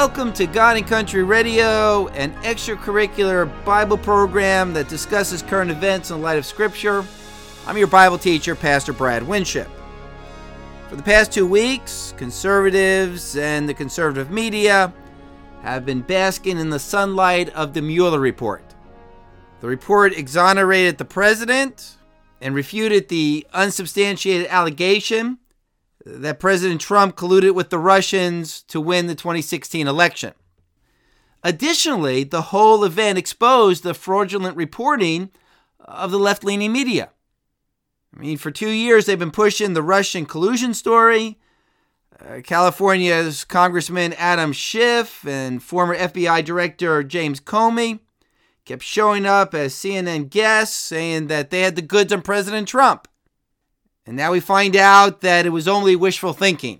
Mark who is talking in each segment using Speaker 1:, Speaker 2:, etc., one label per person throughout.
Speaker 1: Welcome to God and Country Radio, an extracurricular Bible program that discusses current events in light of Scripture. I'm your Bible teacher, Pastor Brad Winship. For the past 2 weeks, conservatives and the conservative media have been basking in the sunlight of the Mueller report. The report exonerated the president and refuted the unsubstantiated allegation that President Trump colluded with the Russians to win the 2016 election. Additionally, the whole event exposed the fraudulent reporting of the left-leaning media. For 2 years, they've been pushing the Russian collusion story. California's Congressman Adam Schiff and former FBI Director James Comey kept showing up as CNN guests saying that they had the goods on President Trump. And now we find out that it was only wishful thinking,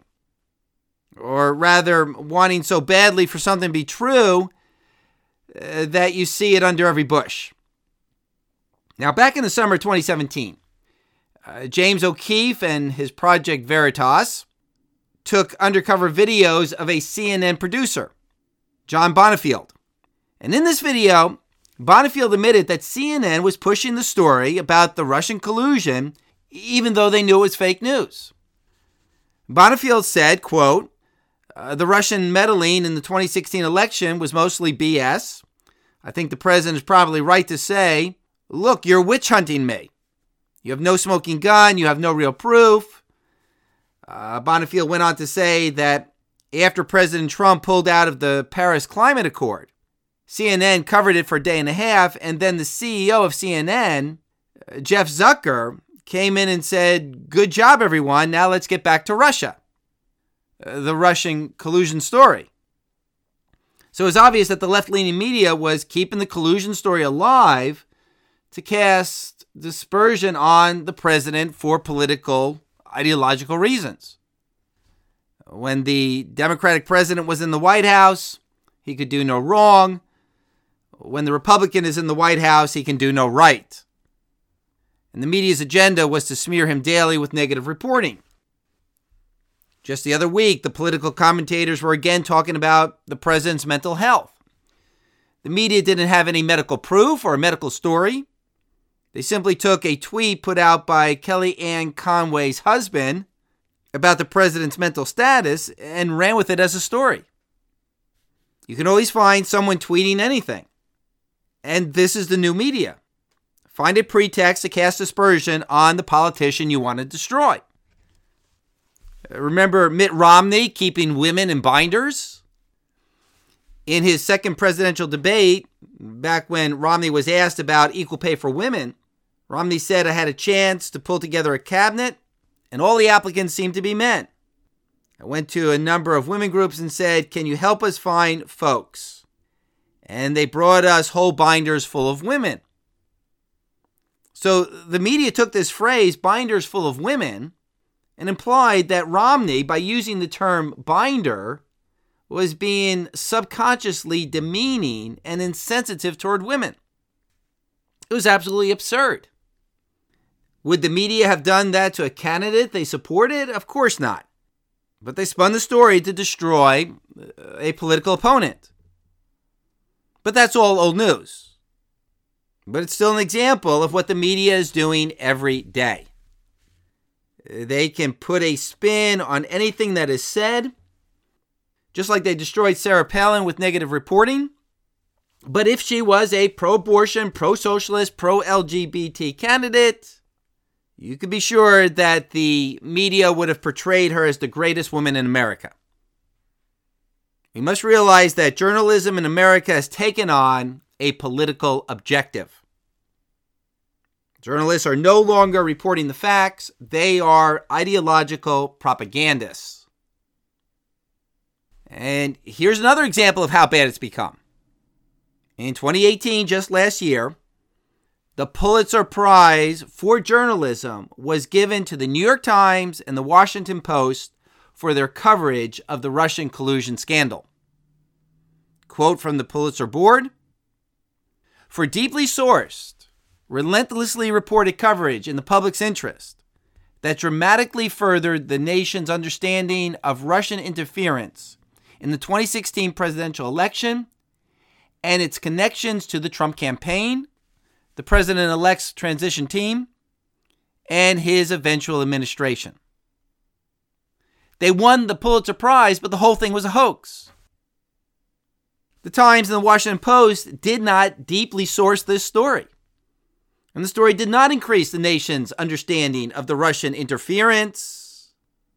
Speaker 1: or rather wanting so badly for something to be true that you see it under every bush. Now, back in the summer of 2017, James O'Keefe and his Project Veritas took undercover videos of a CNN producer, John Bonifield. And in this video, Bonifield admitted that CNN was pushing the story about the Russian collusion even though they knew it was fake news. Bonifield said, quote, the Russian meddling in the 2016 election was mostly BS. I think the president is probably right to say, look, you're witch hunting me. You have no smoking gun. You have no real proof. Bonifield went on to say that after President Trump pulled out of the Paris Climate Accord, CNN covered it for a day and a half, and then the CEO of CNN, Jeff Zucker, came in and said, good job, everyone. Now let's get back to Russia. The Russian collusion story. So it's obvious that the left-leaning media was keeping the collusion story alive to cast dispersion on the president for political, ideological reasons. When the Democratic president was in the White House, he could do no wrong. When the Republican is in the White House, he can do no right. And the media's agenda was to smear him daily with negative reporting. Just the other week, the political commentators were again talking about the president's mental health. The media didn't have any medical proof or a medical story. They simply took a tweet put out by Kellyanne Conway's husband about the president's mental status and ran with it as a story. You can always find someone tweeting anything. And this is the new media. Find a pretext to cast aspersion on the politician you want to destroy. Remember Mitt Romney keeping women in binders? In his second presidential debate, back when Romney was asked about equal pay for women, Romney said, I had a chance to pull together a cabinet, and all the applicants seemed to be men. I went to a number of women groups and said, can you help us find folks? And they brought us whole binders full of women. So the media took this phrase, binders full of women, and implied that Romney, by using the term binder, was being subconsciously demeaning and insensitive toward women. It was absolutely absurd. Would the media have done that to a candidate they supported? Of course not. But they spun the story to destroy a political opponent. But that's all old news. But it's still an example of what the media is doing every day. They can put a spin on anything that is said, just like they destroyed Sarah Palin with negative reporting. But if she was a pro-abortion, pro-socialist, pro-LGBT candidate, you could be sure that the media would have portrayed her as the greatest woman in America. We must realize that journalism in America has taken on a political objective. Journalists are no longer reporting the facts. They are ideological propagandists. And here's another example of how bad it's become. In 2018, just last year, the Pulitzer Prize for journalism was given to the New York Times and the Washington Post for their coverage of the Russian collusion scandal. Quote from the Pulitzer Board, for deeply sourced, relentlessly reported coverage in the public's interest that dramatically furthered the nation's understanding of Russian interference in the 2016 presidential election and its connections to the Trump campaign, the president-elect's transition team, and his eventual administration. They won the Pulitzer Prize, but the whole thing was a hoax. The Times and the Washington Post did not deeply source this story. And the story did not increase the nation's understanding of the Russian interference.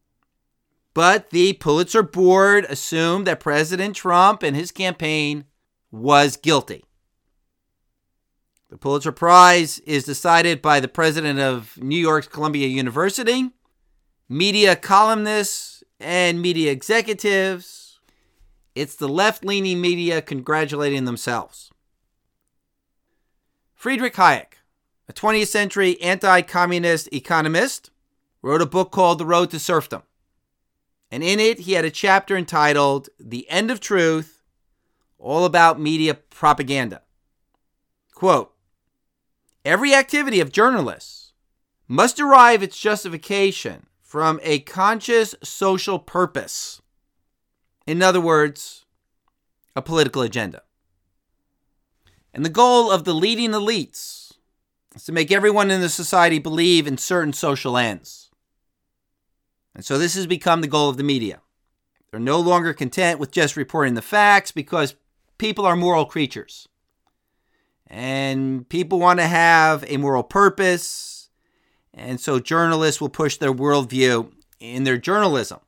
Speaker 1: But the Pulitzer Board assumed that President Trump and his campaign was guilty. The Pulitzer Prize is decided by the president of New York's Columbia University, media columnists, and media executives. It's the left-leaning media congratulating themselves. Friedrich Hayek, a 20th century anti-communist economist, wrote a book called The Road to Serfdom. And in it, he had a chapter entitled The End of Truth, all about media propaganda. Quote, every activity of journalists must derive its justification from a conscious social purpose. In other words, a political agenda. And the goal of the leading elites is to make everyone in the society believe in certain social ends. And so this has become the goal of the media. They're no longer content with just reporting the facts because people are moral creatures. And people want to have a moral purpose. And so journalists will push their worldview in their journalism.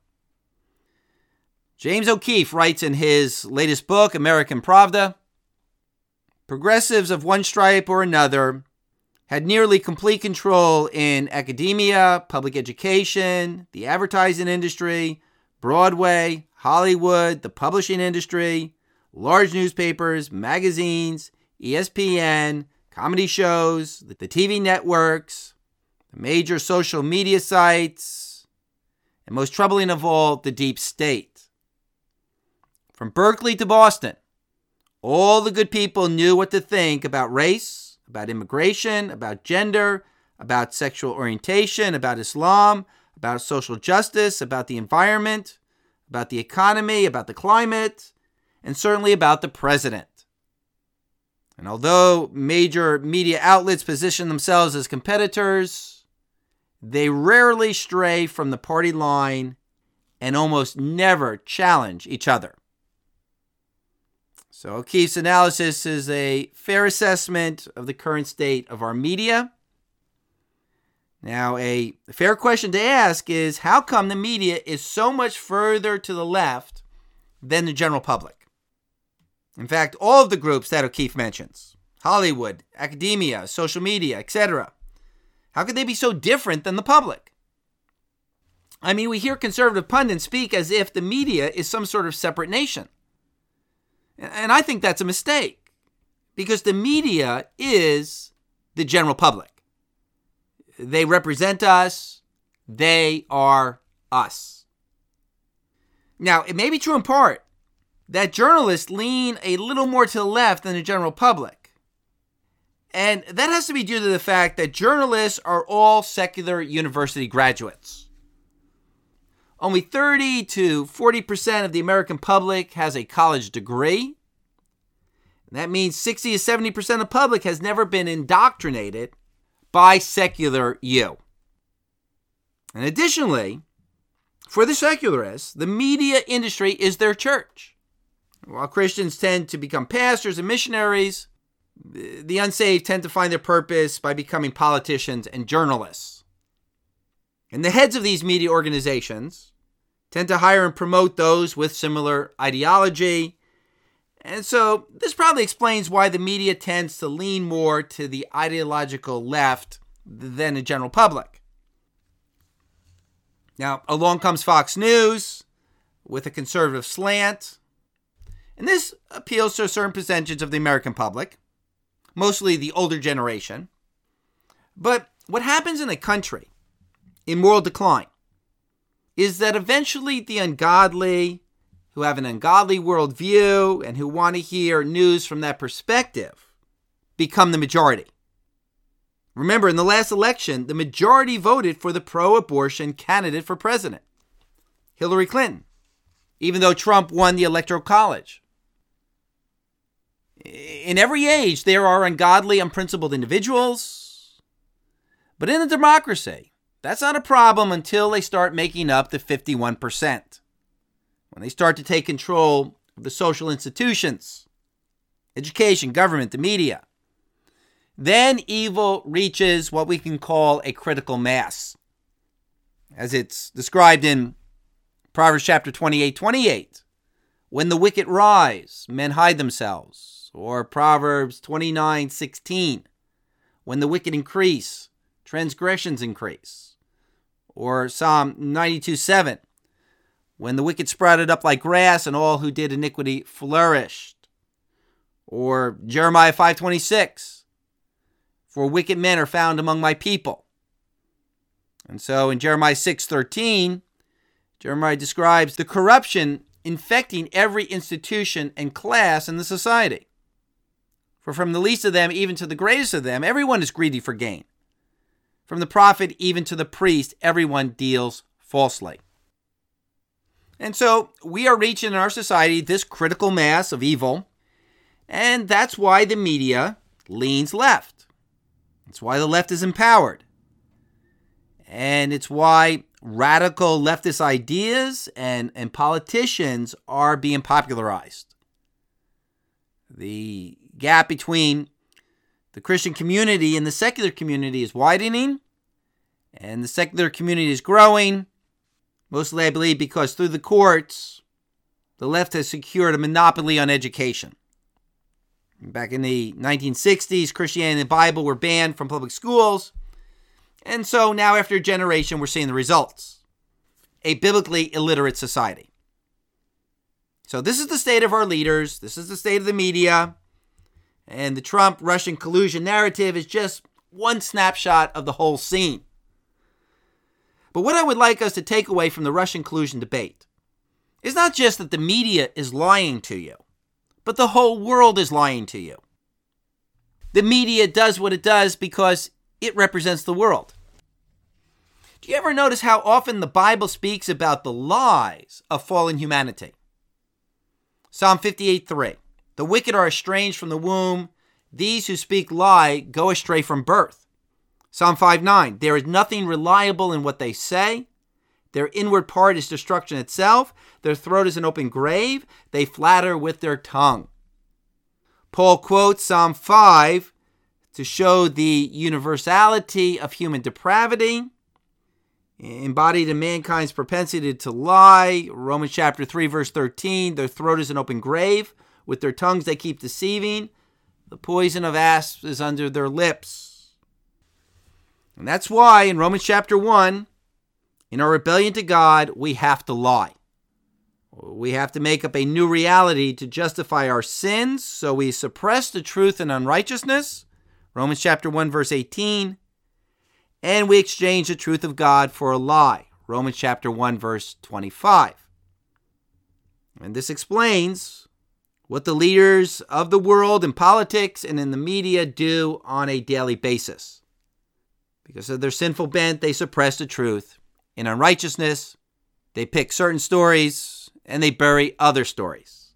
Speaker 1: James O'Keefe writes in his latest book, American Pravda, progressives of one stripe or another had nearly complete control in academia, public education, the advertising industry, Broadway, Hollywood, the publishing industry, large newspapers, magazines, ESPN, comedy shows, the TV networks, the major social media sites, and most troubling of all, the deep state. From Berkeley to Boston, all the good people knew what to think about race, about immigration, about gender, about sexual orientation, about Islam, about social justice, about the environment, about the economy, about the climate, and certainly about the president. And although major media outlets position themselves as competitors, they rarely stray from the party line and almost never challenge each other. So O'Keefe's analysis is a fair assessment of the current state of our media. Now, a fair question to ask is, how come the media is so much further to the left than the general public? In fact, all of the groups that O'Keefe mentions, Hollywood, academia, social media, etc., how could they be so different than the public? I mean, we hear conservative pundits speak as if the media is some sort of separate nation. And I think that's a mistake, because the media is the general public. They represent us. They are us. Now, it may be true in part that journalists lean a little more to the left than the general public. And that has to be due to the fact that journalists are all secular university graduates. Only 30 to 40% of the American public has a college degree. And that means 60 to 70% of the public has never been indoctrinated by secular you. And additionally, for the secularists, the media industry is their church. While Christians tend to become pastors and missionaries, the unsaved tend to find their purpose by becoming politicians and journalists. And the heads of these media organizations tend to hire and promote those with similar ideology. And so this probably explains why the media tends to lean more to the ideological left than the general public. Now, along comes Fox News with a conservative slant. And this appeals to a certain percentage of the American public, mostly the older generation. But what happens in a country in moral decline is that eventually the ungodly, who have an ungodly worldview and who want to hear news from that perspective, become the majority. Remember, in the last election, the majority voted for the pro-abortion candidate for president, Hillary Clinton. even though Trump won the Electoral College. In every age, there are ungodly, unprincipled individuals. But in a democracy, that's not a problem until they start making up the 51%. When they start to take control of the social institutions, education, government, the media, then evil reaches what we can call a critical mass. As it's described in Proverbs chapter 28:28, when the wicked rise, men hide themselves. Or Proverbs 29:16, when the wicked increase, transgressions increase. Or Psalm 92:7, when the wicked sprouted up like grass and all who did iniquity flourished. Or Jeremiah 5:26, for wicked men are found among my people. And so in Jeremiah 6:13, Jeremiah describes the corruption infecting every institution and class in the society. For from the least of them even to the greatest of them, everyone is greedy for gain. From the prophet even to the priest, everyone deals falsely. And so we are reaching in our society this critical mass of evil, and that's why the media leans left. It's why the left is empowered. And it's why radical leftist ideas and politicians are being popularized. The gap between the Christian community and the secular community is widening, and the secular community is growing, mostly, I believe, because through the courts, the left has secured a monopoly on education. Back in the 1960s, Christianity and the Bible were banned from public schools, and so now after a generation, we're seeing the results. A biblically illiterate society. So this is the state of our leaders. This is the state of the media. And the Trump-Russian collusion narrative is just one snapshot of the whole scene. But what I would like us to take away from the Russian collusion debate is not just that the media is lying to you, but the whole world is lying to you. The media does what it does because it represents the world. Do you ever notice how often the Bible speaks about the lies of fallen humanity? Psalm 58:3. The wicked are estranged from the womb. These who speak lie go astray from birth. Psalm 5:9. There is nothing reliable in what they say. Their inward part is destruction itself. Their throat is an open grave. They flatter with their tongue. Paul quotes Psalm 5 to show the universality of human depravity, embodied in mankind's propensity to lie. Romans chapter 3, verse 13. Their throat is an open grave. With their tongues they keep deceiving. The poison of asps is under their lips. And that's why in Romans chapter 1, in our rebellion to God, we have to lie. We have to make up a new reality to justify our sins, so we suppress the truth in unrighteousness. Romans chapter 1, verse 18. And we exchange the truth of God for a lie. Romans chapter 1, verse 25. And this explains what the leaders of the world in politics and in the media do on a daily basis. Because of their sinful bent, they suppress the truth. In unrighteousness, they pick certain stories and they bury other stories.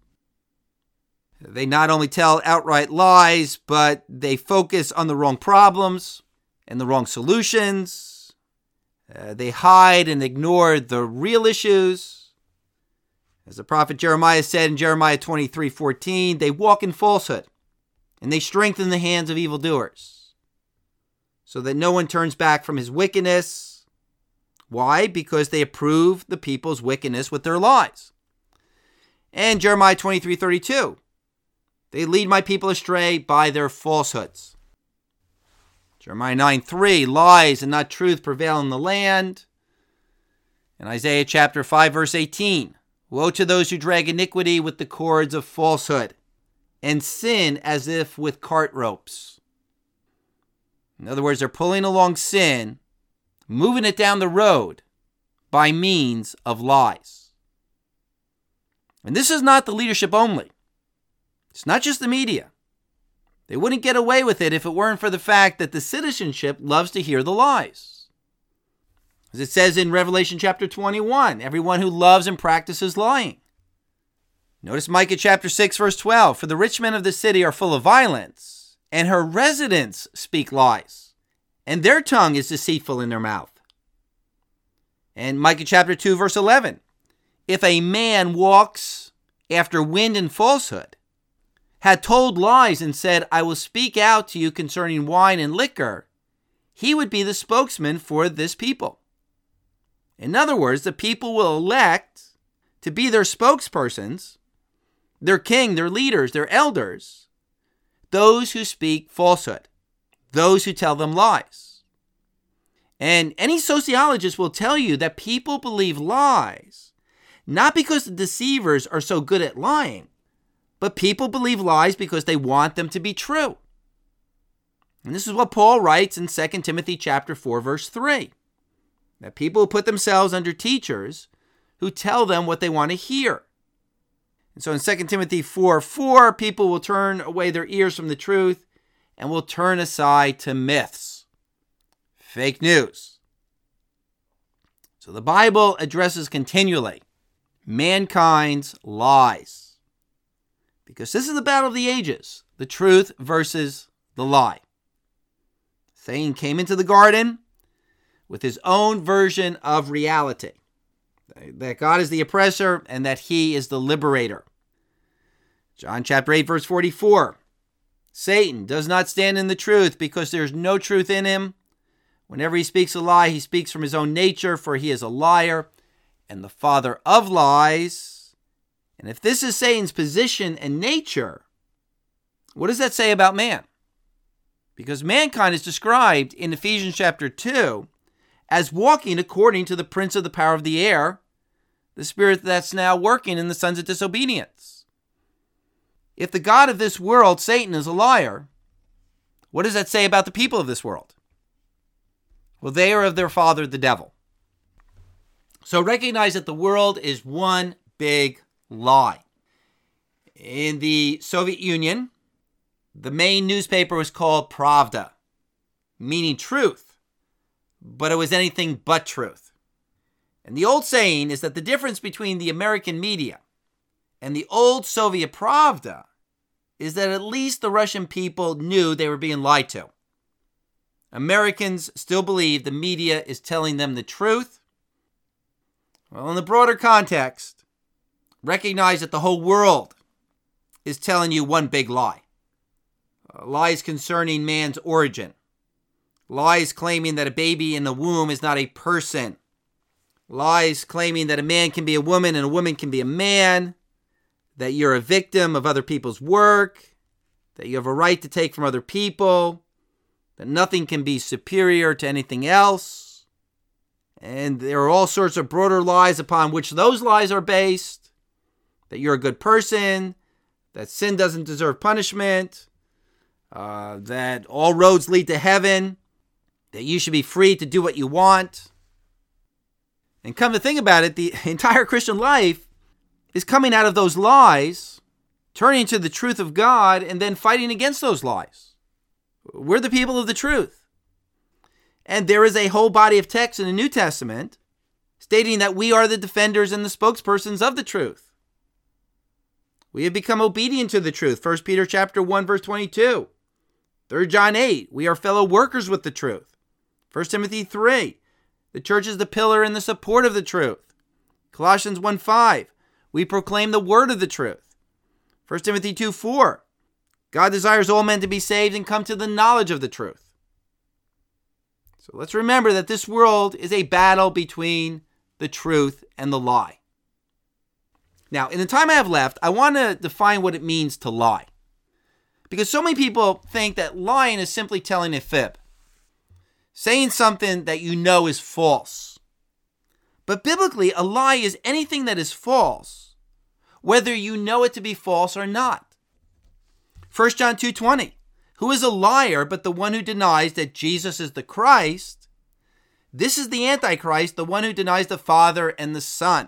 Speaker 1: They not only tell outright lies, but they focus on the wrong problems and the wrong solutions. They hide and ignore the real issues. As the prophet Jeremiah said in Jeremiah 23:14, they walk in falsehood, and they strengthen the hands of evildoers, so that no one turns back from his wickedness. Why? Because they approve the people's wickedness with their lies. And Jeremiah 23:32, they lead my people astray by their falsehoods. Jeremiah 9:3, lies and not truth prevail in the land. And Isaiah chapter 5, verse 18, woe to those who drag iniquity with the cords of falsehood, and sin as if with cart ropes. In other words, they're pulling along sin, moving it down the road by means of lies. And this is not the leadership only. It's not just the media. They wouldn't get away with it if it weren't for the fact that the citizenship loves to hear the lies. As it says in Revelation chapter 21, everyone who loves and practices lying Notice Micah chapter 6, verse 12. For the rich men of the city are full of violence, and her residents speak lies, and their tongue is deceitful in their mouth. And Micah chapter 2, verse 11. If a man walks after wind and falsehood, had told lies and said, I will speak out to you concerning wine and liquor, he would be the spokesman for this people. In other words, the people will elect to be their spokespersons, their king, their leaders, their elders, those who speak falsehood, those who tell them lies. And any sociologist will tell you that people believe lies, not because the deceivers are so good at lying, but people believe lies because they want them to be true. And this is what Paul writes in 2 Timothy chapter 4, verse 3. That people who put themselves under teachers who tell them what they want to hear. And so in 2 Timothy 4:4, people will turn away their ears from the truth and will turn aside to myths. Fake news. So the Bible addresses continually mankind's lies. Because this is the battle of the ages, the truth versus the lie. Satan came into the garden with his own version of reality. That God is the oppressor and that he is the liberator. John chapter 8, verse 44. Satan does not stand in the truth because there is no truth in him. Whenever he speaks a lie, he speaks from his own nature, for he is a liar and the father of lies. And if this is Satan's position and nature, what does that say about man? Because mankind is described in Ephesians chapter 2 as walking according to the prince of the power of the air, the spirit that's now working in the sons of disobedience. If the God of this world, Satan, is a liar, what does that say about the people of this world? Well, they are of their father, the devil. So recognize that the world is one big lie. In the Soviet Union, the main newspaper was called Pravda, meaning truth, but it was anything but truth. And the old saying is that the difference between the American media and the old Soviet Pravda is that at least the Russian people knew they were being lied to. Americans still believe the media is telling them the truth. Well, in the broader context, recognize that the whole world is telling you one big lie. Lies concerning man's origin. Lies claiming that a baby in the womb is not a person. Lies claiming that a man can be a woman and a woman can be a man. That you're a victim of other people's work. That you have a right to take from other people. That nothing can be superior to anything else. And there are all sorts of broader lies upon which those lies are based. That you're a good person. That sin doesn't deserve punishment. That all roads lead to heaven. That you should be free to do what you want. And come to think about it, the entire Christian life is coming out of those lies, turning to the truth of God, and then fighting against those lies. We're the people of the truth. And there is a whole body of text in the New Testament stating that we are the defenders and the spokespersons of the truth. We have become obedient to the truth. 1 Peter chapter 1, verse 22. 3 John 8, we are fellow workers with the truth. 1 Timothy 3, the church is the pillar and the support of the truth. Colossians 1:5, we proclaim the word of the truth. 1 Timothy 2:4, God desires all men to be saved and come to the knowledge of the truth. So let's remember that this world is a battle between the truth and the lie. Now, in the time I have left, I want to define what it means to lie. Because so many people think that lying is simply telling a fib. Saying something that you know is false. But biblically, a lie is anything that is false, whether you know it to be false or not. 1 John 2:20, who is a liar but the one who denies that Jesus is the Christ? This is the Antichrist, the one who denies the Father and the Son.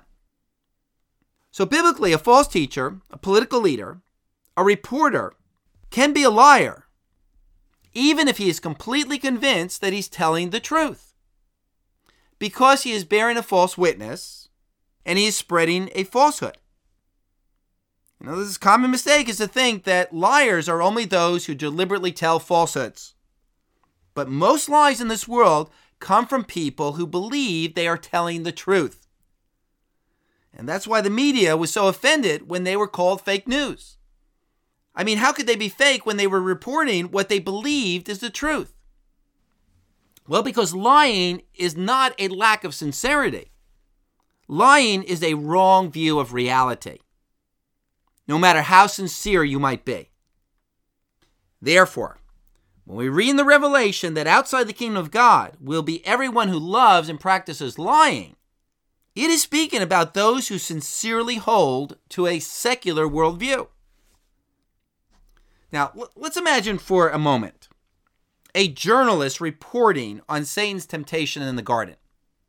Speaker 1: So biblically, a false teacher, a political leader, a reporter, can be a liar, even if he is completely convinced that he's telling the truth, because he is bearing a false witness and he is spreading a falsehood. This is a common mistake, is to think that liars are only those who deliberately tell falsehoods. But most lies in this world come from people who believe they are telling the truth. And that's why the media was so offended when they were called fake news. I mean, how could they be fake when they were reporting what they believed is the truth? Well, because lying is not a lack of sincerity. Lying is a wrong view of reality, no matter how sincere you might be. Therefore, when we read in the Revelation that outside the kingdom of God will be everyone who loves and practices lying, it is speaking about those who sincerely hold to a secular worldview. Now, let's imagine for a moment a journalist reporting on Satan's temptation in the garden.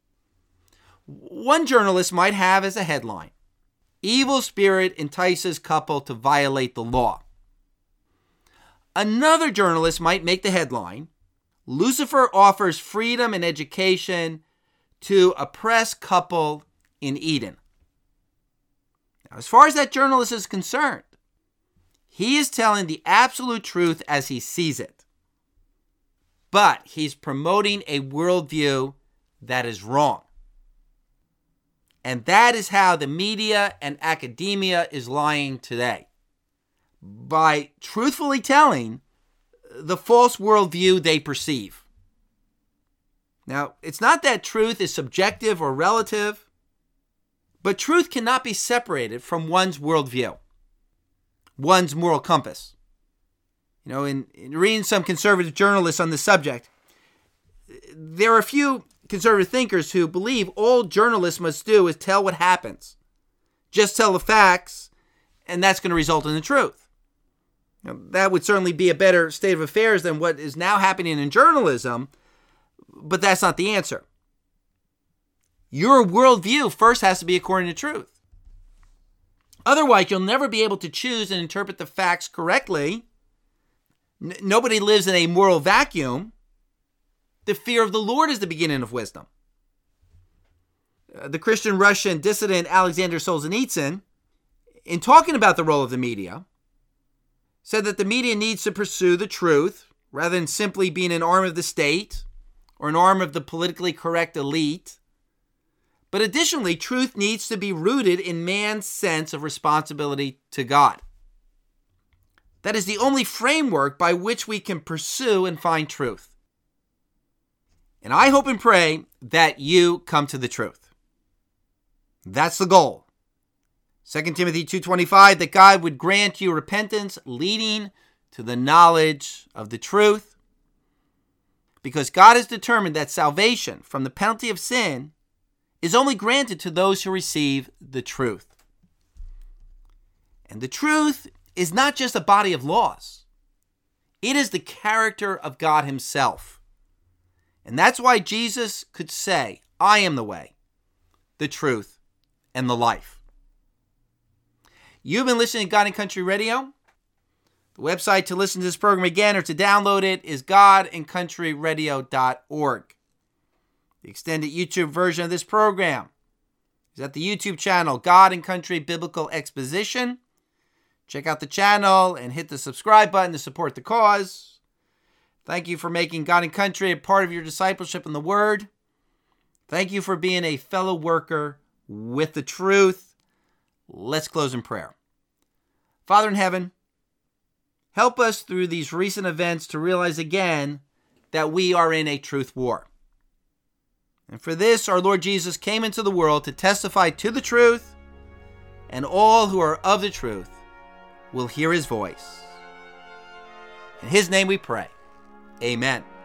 Speaker 1: One journalist might have as a headline, "Evil spirit entices couple to violate the law." Another journalist might make the headline, "Lucifer offers freedom and education to oppressed couple in Eden." Now, as far as that journalist is concerned, he is telling the absolute truth as he sees it. But he's promoting a worldview that is wrong. And that is how the media and academia is lying today, by truthfully telling the false worldview they perceive. Now, it's not that truth is subjective or relative, but truth cannot be separated from one's worldview, one's moral compass. In reading some conservative journalists on the subject, there are a few conservative thinkers who believe all journalists must do is tell what happens. Just tell the facts, and that's going to result in the truth. That would certainly be a better state of affairs than what is now happening in journalism, but that's not the answer. Your worldview first has to be according to truth. Otherwise, you'll never be able to choose and interpret the facts correctly. Nobody lives in a moral vacuum. The fear of the Lord is the beginning of wisdom. The Christian Russian dissident Alexander Solzhenitsyn, in talking about the role of the media, said that the media needs to pursue the truth rather than simply being an arm of the state or an arm of the politically correct elite. But additionally, truth needs to be rooted in man's sense of responsibility to God. That is the only framework by which we can pursue and find truth. And I hope and pray that you come to the truth. That's the goal. 2 Timothy 2:25, that God would grant you repentance leading to the knowledge of the truth. Because God has determined that salvation from the penalty of sin is only granted to those who receive the truth. And the truth is not just a body of laws. It is the character of God himself. And that's why Jesus could say, "I am the way, the truth, and the life." You've been listening to God and Country Radio. The website to listen to this program again or to download it is godandcountryradio.org. The extended YouTube version of this program is at the YouTube channel, God and Country Biblical Exposition. Check out the channel and hit the subscribe button to support the cause. Thank you for making God and Country a part of your discipleship in the Word. Thank you for being a fellow worker with the truth. Let's close in prayer. Father in heaven, help us through these recent events to realize again that we are in a truth war. And for this, our Lord Jesus came into the world to testify to the truth, and all who are of the truth will hear his voice. In his name we pray. Amen.